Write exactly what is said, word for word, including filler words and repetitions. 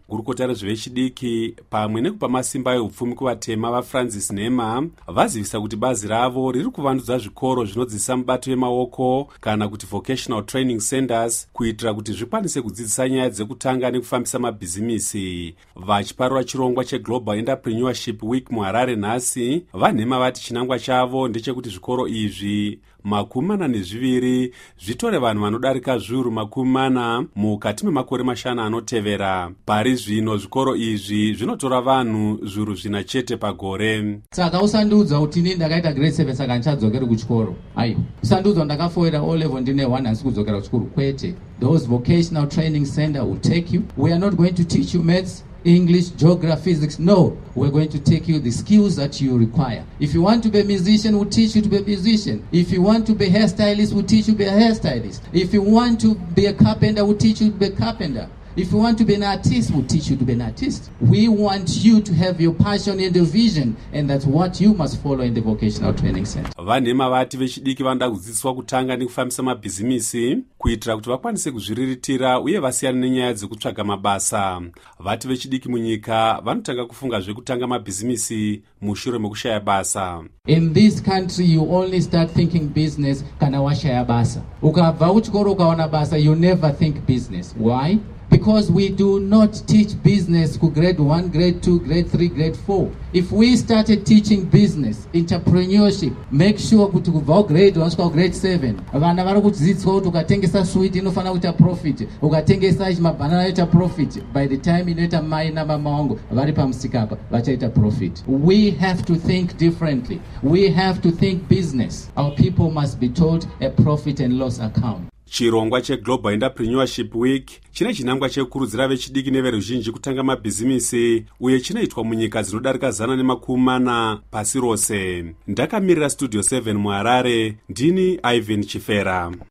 gurukota rezvevechidiki pamwe nekupa masimba eupfumi kuvatema vaFrancis Nhema vazivisa kuti bazi ravo riri kuvandudza zvikoro zvinodzidzisa mubato wemaoko kana kuti vocational training centers kuitira kuti zvikwanise kudzidzisa nyaya dzekutanga nekufambisa mabhizimisi. Vachiparura chirongwa cheGlobal Entrepreneurship Week muHarare nhasi, vaNhema vati chinangwa chavo ndechekuti zvikoro izvi makumi mana nezviviri zvitore vanhu vanodarika zviuru makumi mana mukati memakore mashanu anotevera. Pari zvino zvikoro izvi zvinotora vanhu zviuru zvina chete pagore. Saka usandiudza kuti ini ndakaita grade seven saka ndichadzokera kuchikoro. Aiyo, usandiudza ndakafoira O level ndine one asi kudzokera kuchikoro kwete. Those vocational training center will take you. We are not going to teach you maths, English, geography, physics. No, we're going to take you the skills that you require. If you want to be a musician, we'll teach you to be a musician. If you want to be a hairstylist, we'll teach you to be a hairstylist. If you want to be a carpenter, we'll teach you to be a carpenter. If you want to be an artist, we'll teach you to be an artist. We want you to have your passion and your vision, and that's what you must follow in the vocational training center. VaNhema vati vechidiki vanoda kudzidziswa kutanga nekufambisa mabhizimisi kuitira kuti vakwanise kuzviriritira uye vasiyane nenyaya dzekutsvaga mabasa. Vati vechidiki munyika vanotanga kufunga zvekutanga mabhizimisi mushure mekushaya basa. In this country, you only start thinking business kana washaya basa. Ukabva kuchikoro ukaona basa, you never think business. Why? Because we do not teach business to grade one, grade two, grade three, grade four. If we started teaching business, entrepreneurship, make sure kuti kubva grade one to grade seven, vana vari kudzidziswa kuti ukatengesa sweet inofana kuita profit, ukatengesa mabanana inoita profit. By the time inoita mai nababa vangu vari pamusika apa vachaita profit. We have to think differently. We have to think business. Our people must be taught a profit and loss account. Chirongwa cheGlobal Entrepreneurship Week chine chinangwa chekurudzira vechidiki neveruzhinji kutanga mabhizimisi uye chinoitwa munyika dzinodarika zana nemakumi mana pasi rose. Ndakamirira Studio seven muHarare, ndini Ivan Chifera.